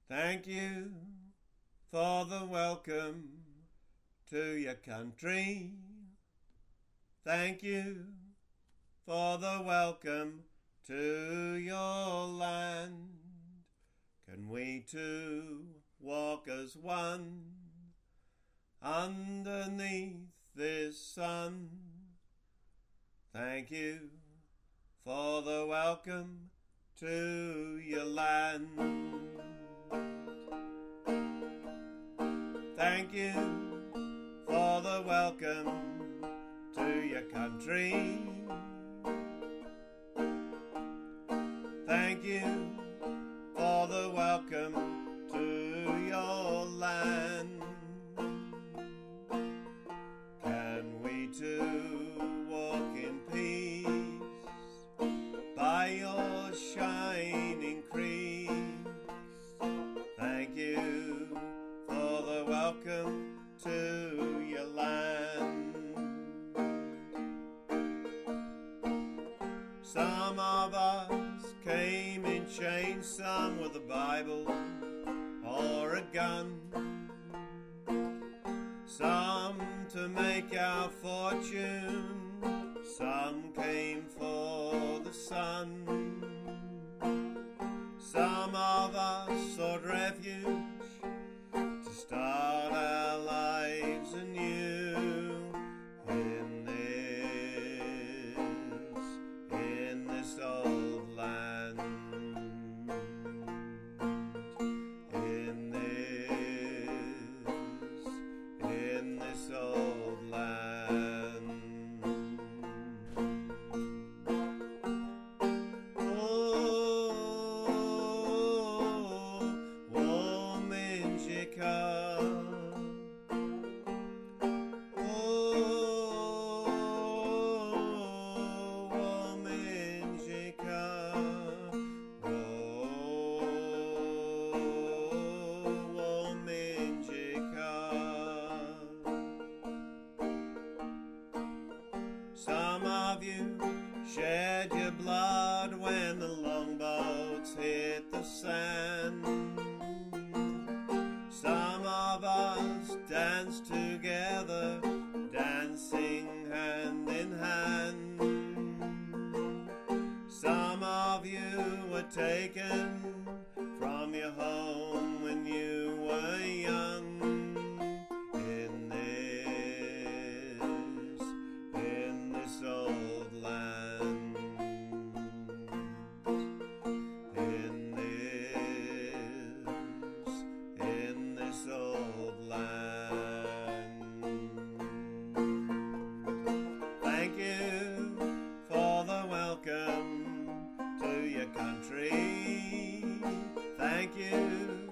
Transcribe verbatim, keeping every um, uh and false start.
Thank you for the welcome to your country. Thank you for the welcome to your land. Can we two walk as one underneath this sun? Thank you for the welcome to your land. Thank you for the welcome to your country. Thank you for the welcome to your land. Can we two walk in peace by your shining creeks? Thank you for the welcome to your land. Some of us came in chains, some with a Bible or a gun, some to make our fortune, some came for the sun. Some of us sought refuge to start our lives anew in this, in this old land, in this, in this old land. Oh, warm in Chicago. Some of you shed your blood when the longboats hit the sand. Some of us danced together, dancing hand in hand. Some of you were taken from your home when you were young. In this, in this old land, in this, in this old land. Thank you for the welcome to your country. Thank you